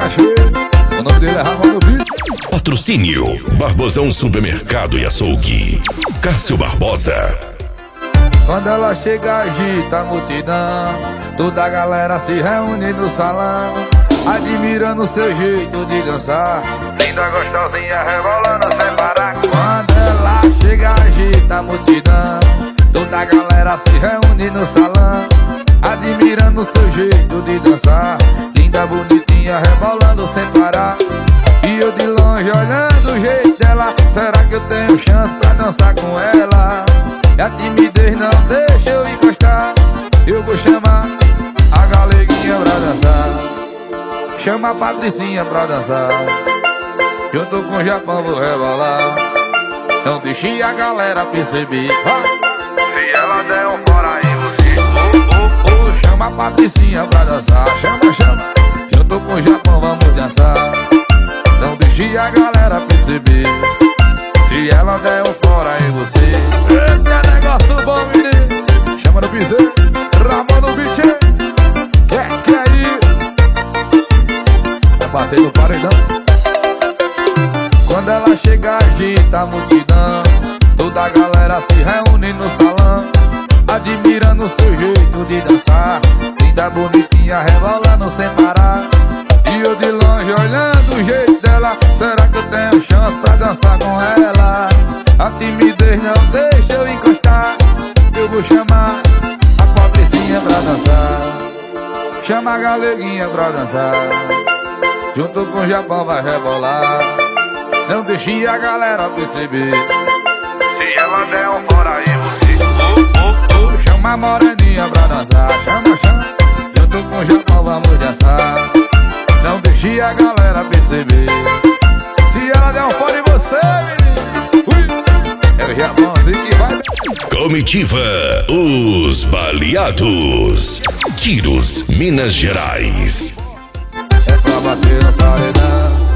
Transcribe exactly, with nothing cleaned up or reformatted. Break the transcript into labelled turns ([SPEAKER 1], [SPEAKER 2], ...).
[SPEAKER 1] O nome dele é Ramon Brito.
[SPEAKER 2] Patrocínio Barbosão Supermercado e Açougue. Cássio Barbosa.
[SPEAKER 1] Quando ela chega agita a multidão, toda a galera se reúne no salão, admirando seu jeito de dançar. Linda, gostosinha, rebolando sem parar. Quando ela chega agita a multidão, toda a galera se reúne no salão, admirando seu jeito de dançar. Linda, bonitinha, rebolando sem parar. E eu de longe olhando o jeito dela, será que eu tenho chance pra dançar com ela? E a timidez não deixa eu encostar, eu vou chamar a galeguinha pra dançar. Chama a Patricinha pra dançar, junto com o Japão vou rebolar. Não deixe a galera perceber, se ela der um fora aí você oh, oh, oh. Chama a Patricinha pra dançar, chama, chama, junto com o Japão vamos dançar. Não deixe a galera perceber, se ela der um fora em você. Eita, negócio bom, menino. Chama no piseiro, Ramon no beat. Quer, quer ir? Vai bater no paredão. Quando ela chega agita a multidão, toda a galera se reúne no salão, admirando seu jeito de dançar. Linda, bonitinha, rebolando sem parar. E eu de longe olhando o jeito dela, será que eu tenho chance pra dançar com ela? A timidez não deixa eu encostar, eu vou chamar a Patricinha pra dançar. Chama a galeguinha pra dançar, junto com o Japão vai rebolar. Não deixe a galera perceber, se ela der um fora aí você oh, oh, oh. Chama a moreninha pra dançar, chama, chama, junto com o Japão vamos dançar. Não deixe a galera perceber, se ela der um fora em você, menino. É o Japão assim que vai.
[SPEAKER 2] Comitiva Os Baleados. Tiros, Minas Gerais.
[SPEAKER 1] É pra bater no paredão.